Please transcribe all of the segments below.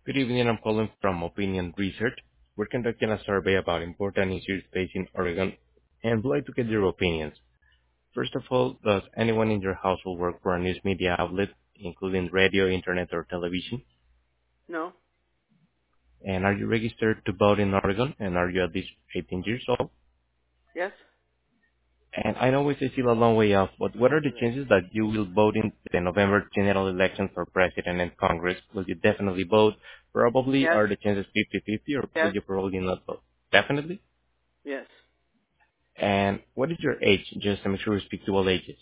Good evening. I'm calling from Opinion Research. We're conducting a survey about important issues facing Oregon and would like to get your opinions. First of all, does anyone in your household work for a news media outlet, including radio, internet, or television? No. And are you registered to vote in Oregon? And are you at least 18 years old? Yes. And I know it's still a long way off, but what are the Right. chances that you will vote in the November general election for president and Congress? Will you definitely vote? Probably. Yes. Are the chances 50-50, or will Yes. you probably not vote? Definitely. Yes. And what is your age? Just to make sure we speak to all ages.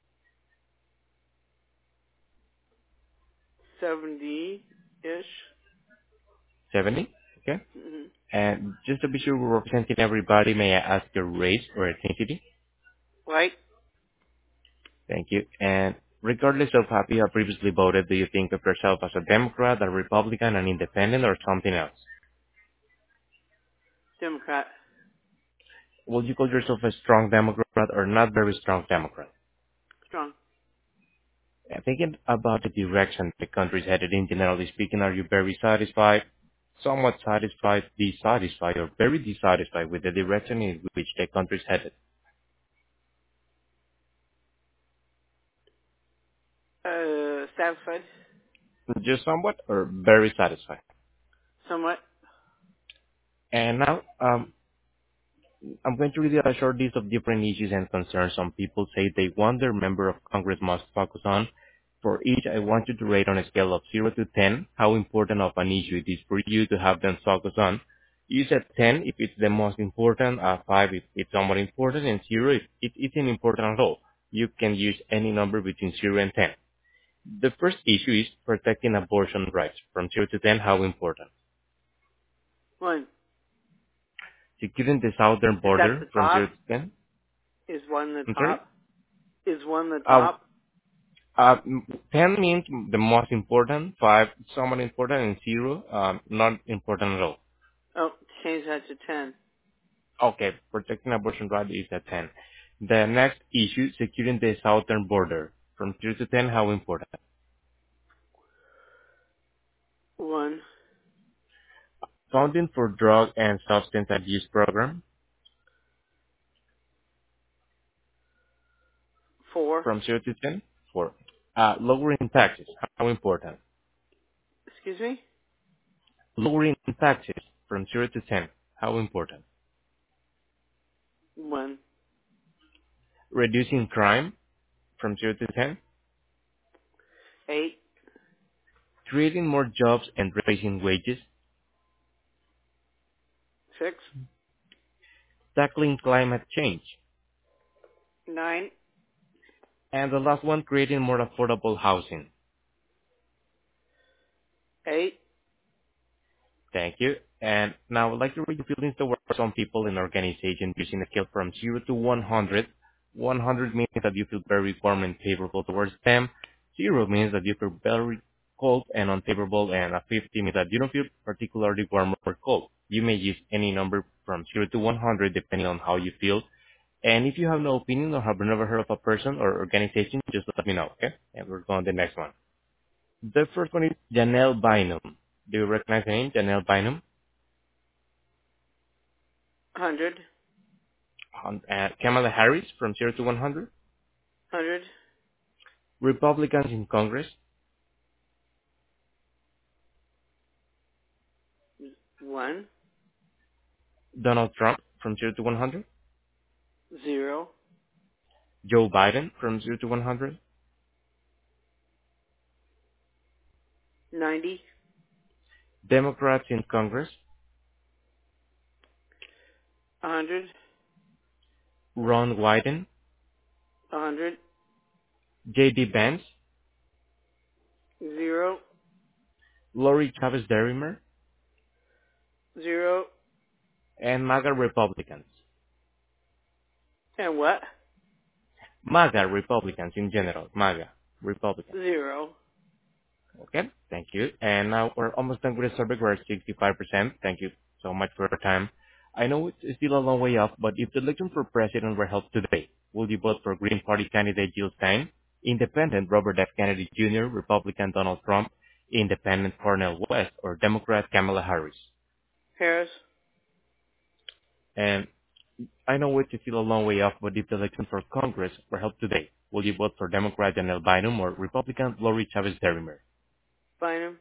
70-ish. 70? Okay. Mm-hmm. And just to be sure we're representing everybody, may I ask your race or ethnicity? White. Thank you. And regardless of how you have previously voted, do you think of yourself as a Democrat, a Republican, an independent, or something else? Democrat. Would you call yourself a strong Democrat or not very strong Democrat? Strong. Thinking about the direction the country is headed in, generally speaking, are you very satisfied, somewhat satisfied, dissatisfied, or very dissatisfied with the direction in which the country is headed? Satisfied. Just somewhat or very satisfied? Somewhat. And now, I'm going to read a short list of different issues and concerns some people say they want their member of Congress must focus on. For each, I want you to rate on a scale of 0 to 10 how important of an issue it is for you to have them focus on. You said 10 if it's the most important, 5 if it's somewhat important, and 0 if it isn't important at all. You can use any number between 0 and 10. The first issue is protecting abortion rights. From 0 to 10, how important? 1. Securing the southern Is that border the from 0 top? to 10. Is 1 the I'm sorry? top? Is 1 the Uh, top? 10 means the most important, 5 somewhat important, and 0 not important at all. Oh, change that to 10. Okay, protecting abortion right is at 10. The next issue, securing the southern border. From 0 to 10, how important? 1. Funding for drug and substance abuse program. 4. From 0 to 10, 4. Lowering taxes, how important? Excuse me? Lowering taxes from 0 to 10, how important? 1. Reducing crime from 0 to 10. 8. Creating more jobs and raising wages. 6. Tackling climate change. 9. And the last one, creating more affordable housing. 8. Thank you. And now I'd like to read your feelings towards some people in organizations using a scale from 0 to 100. 100 means that you feel very warm and favorable towards them. 0 means that you feel very cold and unfavorable, and a 50 means that you don't feel particularly warm or cold. You may use any number from 0 to 100 depending on how you feel. And if you have no opinion or have never heard of a person or organization, just let me know, okay? And we're going to the next one. The first one is Janelle Bynum. Do you recognize the name, Janelle Bynum? 100. Kamala Harris from 0 to 100. 100. Republicans in Congress. 1. Donald Trump from 0 to 100. 0. Joe Biden from 0 to 100. 90. Democrats in Congress. 100. Ron Wyden. 100. J.D. Vance. 0. Lori Chavez Derrimer. 0. And MAGA Republicans. And what? MAGA Republicans in general. MAGA Republicans. 0. Okay, thank you. And now we're almost done with the survey. We're at 65%. Thank you so much for your time. I know it's still a long way off, but if the election for president were held today, will you vote for Green Party candidate Jill Stein, Independent Robert F. Kennedy Jr., Republican Donald Trump, Independent Cornel West, or Democrat Kamala Harris? Harris. And I know it is still a long way off, but if the election for Congress were held today, will you vote for Democrat Janelle Bynum or Republican Lori Chavez Derrimer? Bynum.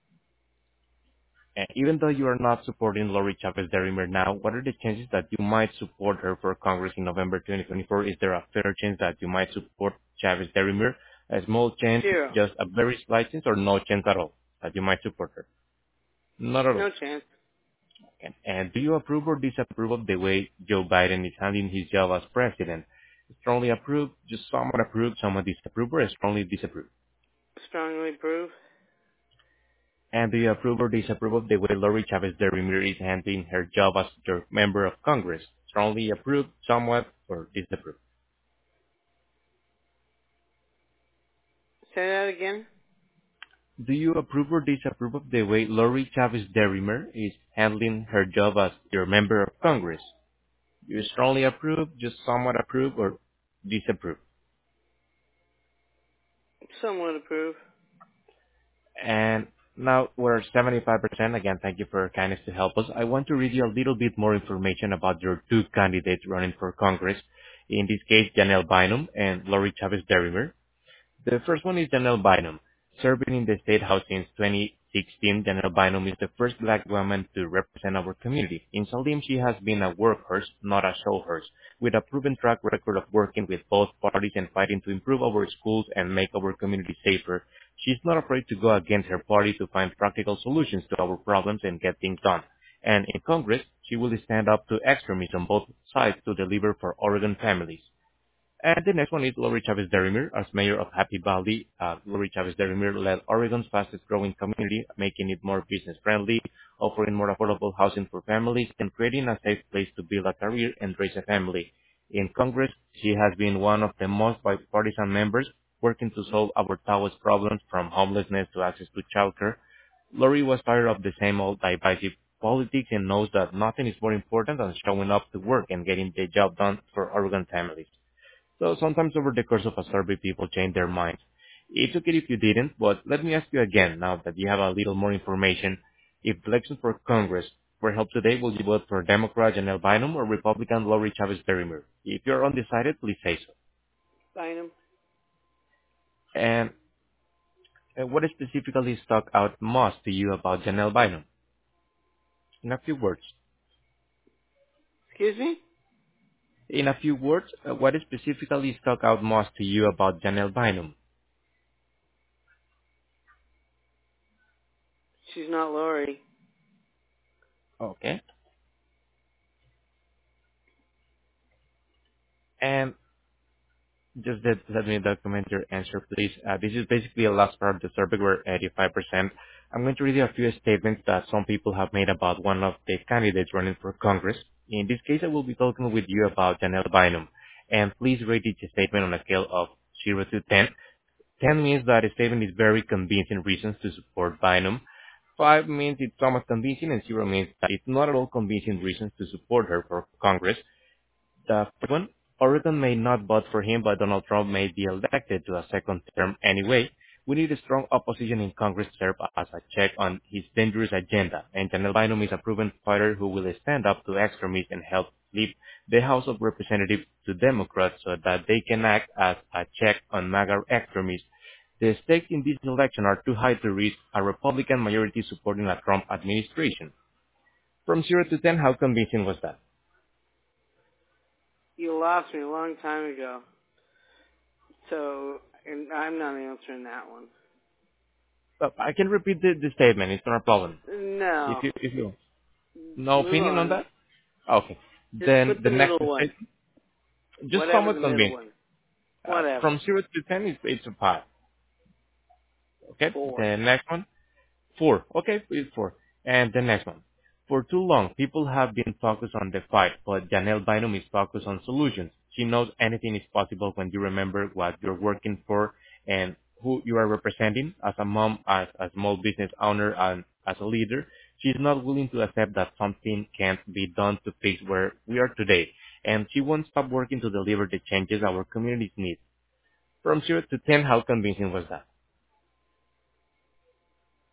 And even though you are not supporting Lori Chavez Derrimer now, what are the chances that you might support her for Congress in November 2024? Is there a fair chance that you might support Chavez Derrimer? A small chance, Zero. just a very slight chance, or no chance at all that you might support her? Not at all. No chance. And do you approve or disapprove of the way Joe Biden is handling his job as president? Strongly approve, just somewhat disapprove, or strongly disapprove? Strongly approve. And do you approve or disapprove of the way Lori Chavez Derrimer is handling her job as your member of Congress? Strongly approve, somewhat, or disapprove? Say that again. Do you approve or disapprove of the way Lori Chavez Derrimer is handling her job as your member of Congress? You strongly approve, just somewhat approve, or disapprove? Somewhat approve. And now we're 75%. Again, thank you for your kindness to help us. I want to read you a little bit more information about your two candidates running for Congress. In this case, Janelle Bynum and Lori Chavez Derrimer. The first one is Janelle Bynum. Serving in the State House since 2016, Janelle Bynum is the first black woman to represent our community. In Salim, she has been a workhorse, not a showhorse, with a proven track record of working with both parties and fighting to improve our schools and make our community safer. She's not afraid to go against her party to find practical solutions to our problems and get things done. And in Congress, she will stand up to extremists on both sides to deliver for Oregon families. And the next one is Lori Chavez Derrimer. As mayor of Happy Valley, Lori Chavez Derrimer led Oregon's fastest growing community, making it more business friendly, offering more affordable housing for families, and creating a safe place to build a career and raise a family. In Congress, she has been one of the most bipartisan members, working to solve our toughest problems from homelessness to access to childcare. Lori was tired of the same old divisive politics and knows that nothing is more important than showing up to work and getting the job done for Oregon families. So sometimes over the course of a survey, people change their minds. It's okay if you didn't, but let me ask you again, now that you have a little more information. If the election for Congress were held today, will you vote for Democrat Janelle Bynum or Republican Lori Chavez Derrimer? If you're undecided, please say so. Bynum. And what specifically stuck out most to you about Janelle Bynum? In a few words. Excuse me? In a few words, what specifically stuck out most to you about Janelle Bynum? She's not Lori. Okay. And just let me document your answer, please. This is basically the last part of the survey. We're 85%. I'm going to read you a few statements that some people have made about one of the candidates running for Congress. In this case, I will be talking with you about Janelle Bynum. And please rate each statement on a scale of 0 to 10. 10 means that a statement is very convincing reasons to support Bynum. 5 means it's somewhat convincing, and 0 means that it's not at all convincing reasons to support her for Congress. The first one, Oregon may not vote for him, but Donald Trump may be elected to a second term anyway. We need a strong opposition in Congress to serve as a check on his dangerous agenda, and Janelle Bynum is a proven fighter who will stand up to extremists and help flip the House of Representatives to Democrats so that they can act as a check on MAGA extremists. The stakes in this election are too high to risk a Republican majority supporting a Trump administration. From 0 to 10, how convincing was that? You lost me a long time ago. So, and I'm not answering that one. I can repeat the statement. It's not a problem. No. If you no Move opinion on on. that, okay. Just Then put the the next middle one. mistake, just Whatever somewhat the middle convinced. one. Whatever. From 0 to 10, it's a 5. Okay. 4. The next one. 4. Okay, it's 4. And the next one. For too long, people have been focused on the fight, but Janelle Bynum is focused on solutions. She knows anything is possible when you remember what you're working for and who you are representing as a mom, as a small business owner, and as a leader. She's not willing to accept that something can't be done to fix where we are today, and she won't stop working to deliver the changes our communities need. From 0 to 10, how convincing was that?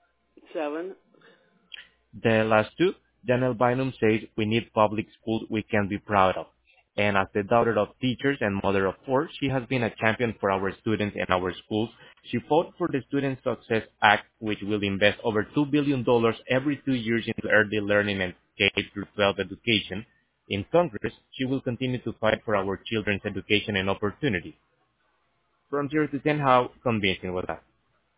7. The last two, Janelle Bynum says we need public schools we can be proud of. And as the daughter of teachers and mother of four, she has been a champion for our students and our schools. She fought for the Student Success Act, which will invest over $2 billion every 2 years into early learning and K through 12 education. In Congress, she will continue to fight for our children's education and opportunity. From 0 to 10, how convincing was that?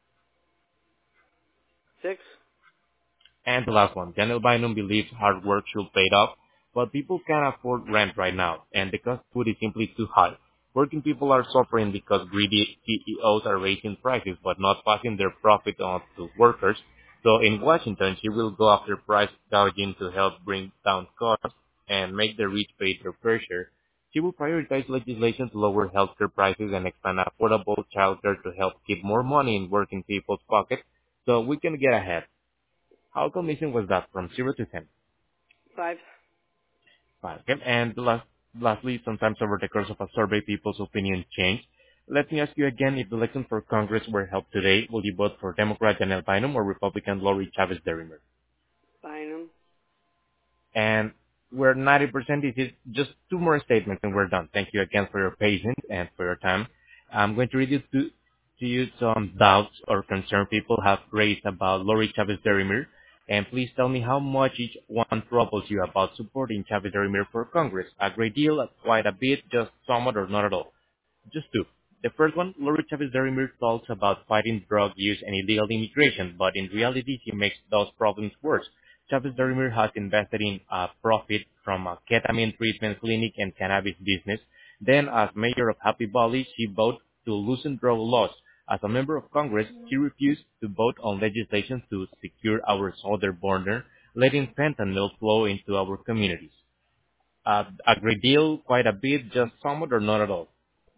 6. And the last one, Daniel Bynum believes hard work should pay off, but people can't afford rent right now, and the cost of food is simply too high. Working people are suffering because greedy CEOs are raising prices but not passing their profit on to workers. So in Washington, she will go after price gouging to help bring down costs and make the rich pay their fair share. She will prioritize legislation to lower healthcare prices and expand affordable childcare to help keep more money in working people's pockets so we can get ahead. How convincing was that from 0 to 10? 5. 5. Okay. And lastly, sometimes over the course of a survey, people's opinion change. Let me ask you again, if the election for Congress were held today, will you vote for Democrat Janelle Bynum or Republican Lori Chavez Derrimer? Bynum. And we're 90%. This is just two more statements and we're done. Thank you again for your patience and for your time. I'm going to read to you some doubts or concern people have raised about Lori Chavez Derrimer. And please tell me how much each one troubles you about supporting Chavez Derrimer for Congress. A great deal, quite a bit, just somewhat, or not at all. Just two. The first one, Lori Chavez Derrimer talks about fighting drug use and illegal immigration, but in reality, she makes those problems worse. Chavez Derrimer has invested in a profit from a ketamine treatment clinic and cannabis business. Then, as mayor of Happy Valley, she voted to loosen drug laws. As a member of Congress, she refused to vote on legislation to secure our southern border, letting fentanyl flow into our communities. A great deal, quite a bit, just somewhat, or not at all.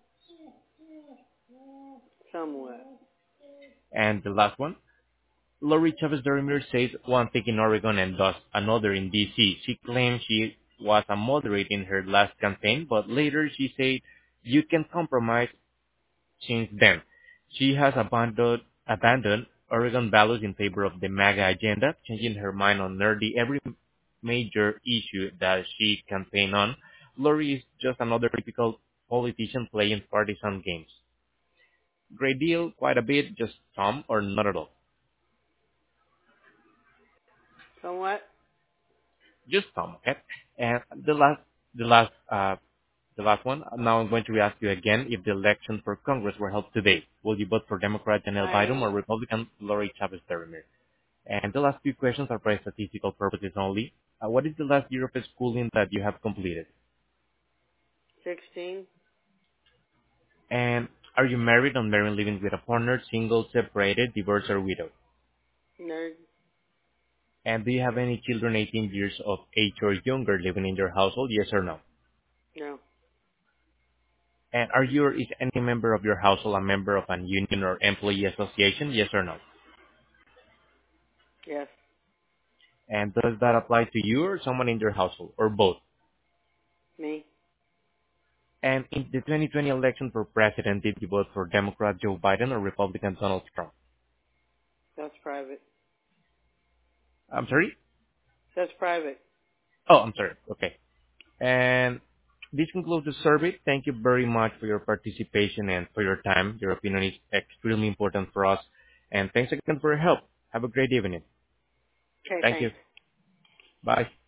Somewhat. And the last one, Lori Chavez Derrimer says one thing in Oregon and does another in D.C. She claims she was a moderate in her last campaign, but later she said you can compromise since then. She has abandoned Oregon values in favor of the MAGA agenda, changing her mind on nearly every major issue that she campaigned on. Lori is just another typical politician playing partisan games. Great deal, quite a bit, just some, or not at all. Somewhat. Just some, okay? And the last one. Now I'm going to ask you again, if the election for Congress were held today, will you vote for Democrat Janelle Bynum Bynum. or Republican Lori Chavez Derrimer? And the last few questions are for statistical purposes only. What is the last year of schooling that you have completed? 16. And are you married, unmarried, living with a partner, single, separated, divorced, or widowed? Nerd. And do you have any children 18 years of age or younger living in your household, yes or no? No. And is any member of your household a member of an union or employee association, yes or no? Yes. And does that apply to you or someone in your household, or both? Me. And in the 2020 election for president, did you vote for Democrat Joe Biden or Republican Donald Trump? That's private. I'm sorry? That's private. Oh, I'm sorry. Okay. And this concludes the survey. Thank you very much for your participation and for your time. Your opinion is extremely important for us. And thanks again for your help. Have a great evening. Okay, Thank you. thanks. Bye.